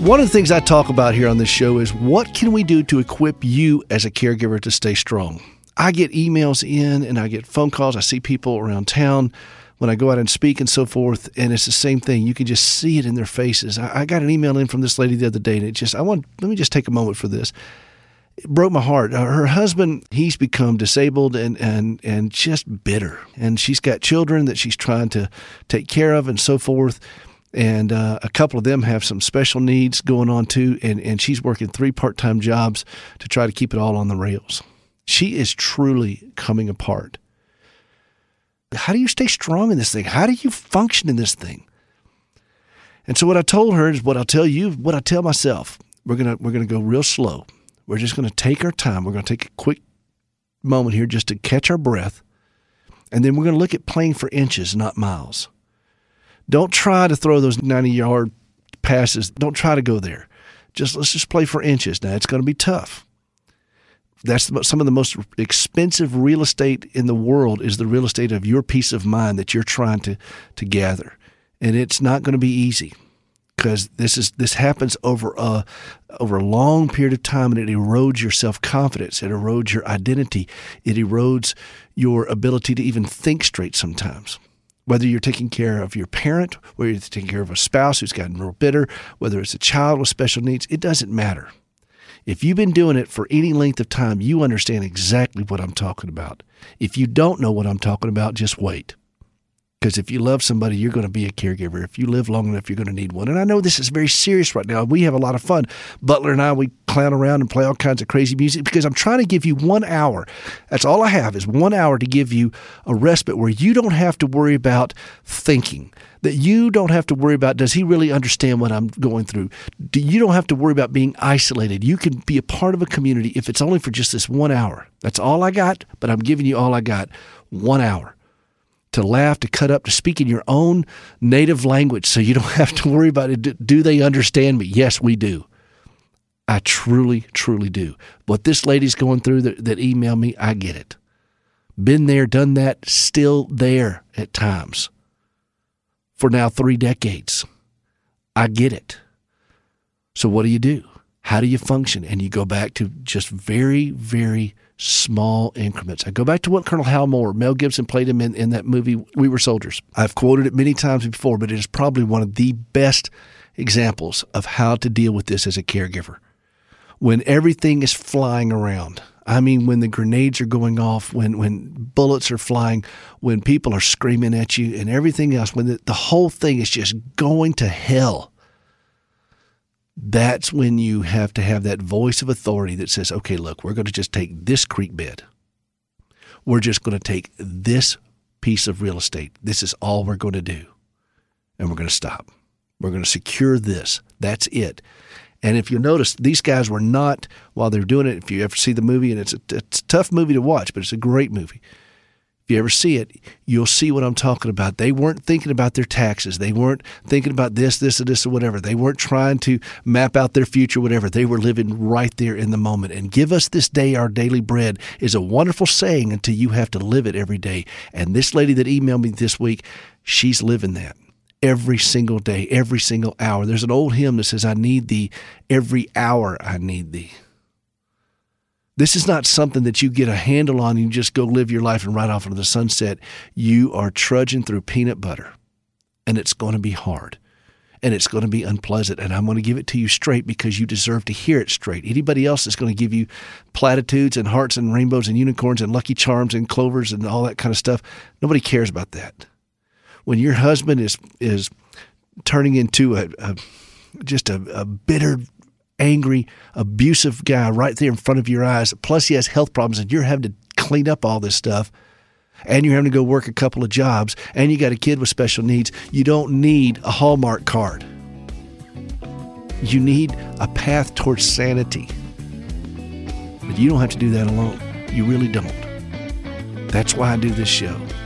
One of the things I talk about here on this show is what can we do to equip you as a caregiver to stay strong? I get emails in and I get phone calls. I see people around town when I go out and speak and so forth, and it's the same thing. You can just see it in their faces. I got an email in from this lady the other day, and let me just take a moment for this. It broke my heart. Her husband, he's become disabled and just bitter, and she's got children that she's trying to take care of and so forth. And a couple of them have some special needs going on too, and she's working 3 part-time jobs to try to keep it all on the rails. She is truly coming apart. How do you stay strong in this thing? How do you function in this thing? And so what I told her is what I'll tell you, what I tell myself. We're gonna go real slow. We're just gonna take our time. We're gonna take a quick moment here just to catch our breath, and then we're gonna look at playing for inches, not miles. Don't try to throw those 90-yard passes. Don't try to go there. Let's just play for inches. Now, it's going to be tough. That's some of the most expensive real estate in the world is the real estate of your peace of mind that you're trying to gather. And it's not going to be easy because this happens over a long period of time, and it erodes your self-confidence. It erodes your identity. It erodes your ability to even think straight sometimes. Whether you're taking care of your parent, whether you're taking care of a spouse who's gotten real bitter, whether it's a child with special needs, it doesn't matter. If you've been doing it for any length of time, you understand exactly what I'm talking about. If you don't know what I'm talking about, just wait. Because if you love somebody, you're going to be a caregiver. If you live long enough, you're going to need one. And I know this is very serious right now. We have a lot of fun. Butler and I, we clown around and play all kinds of crazy music because I'm trying to give you 1 hour. That's all I have is 1 hour to give you a respite where you don't have to worry about thinking, that you don't have to worry about, does he really understand what I'm going through? You don't have to worry about being isolated. You can be a part of a community if it's only for just this 1 hour. That's all I got, but I'm giving you all I got, 1 hour. To laugh, to cut up, to speak in your own native language so you don't have to worry about it. Do they understand me? Yes, we do. I truly, truly do. What this lady's going through that emailed me, I get it. Been there, done that, still there at times. For now 3 decades. I get it. So what do? How do you function? And you go back to just very, very small increments. I go back to what Colonel Hal Moore, Mel Gibson played him in that movie, We Were Soldiers. I've quoted it many times before, but it is probably one of the best examples of how to deal with this as a caregiver. When everything is flying around, I mean when the grenades are going off, when bullets are flying, when people are screaming at you and everything else, when the whole thing is just going to hell, that's when you have to have that voice of authority that says, okay, look, we're going to just take this creek bed. We're just going to take this piece of real estate. This is all we're going to do. And we're going to stop. We're going to secure this. That's it. And if you notice, these guys were not, while they're doing it, if you ever see the movie, and it's a tough movie to watch, but it's a great movie. If you ever see it, you'll see what I'm talking about. They weren't thinking about their taxes. They weren't thinking about this, or whatever. They weren't trying to map out their future, whatever. They were living right there in the moment. And give us this day our daily bread is a wonderful saying until you have to live it every day. And this lady that emailed me this week, she's living that every single day, every single hour. There's an old hymn that says, I need thee every hour I need thee. This is not something that you get a handle on and you just go live your life and ride off into the sunset. You are trudging through peanut butter, and it's going to be hard, and it's going to be unpleasant, and I'm going to give it to you straight because you deserve to hear it straight. Anybody else is going to give you platitudes and hearts and rainbows and unicorns and lucky charms and clovers and all that kind of stuff. Nobody cares about that. When your husband is turning into a bitter, angry, abusive guy right there in front of your eyes, plus he has health problems and you're having to clean up all this stuff, and you're having to go work a couple of jobs, and you got a kid with special needs, you don't need a Hallmark card. You need a path towards sanity. But you don't have to do that alone. You really don't. That's why I do this show.